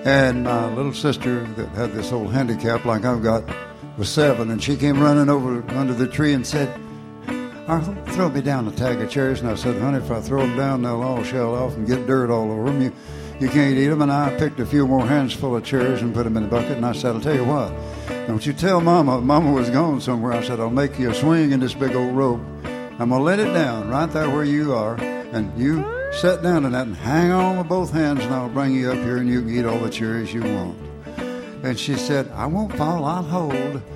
And my little sister that had this old handicap like I've got was 7, and she came running over under the tree and said, Arthur, throw me down a tag of cherries. And I said, honey, if I throw them down, they'll all shell off and get dirt all over them. You can't eat them. And I picked a few more hands full of cherries and put them in the bucket. And I said, I'll tell you what, don't you tell Mama. Mama was gone somewhere. I said, I'll make you a swing in this big old rope. I'm going to let it down right there where you are. And you sit down in that and hang on with both hands, and I'll bring you up here and you can eat all the cherries you want. And she said, I won't fall, I'll hold.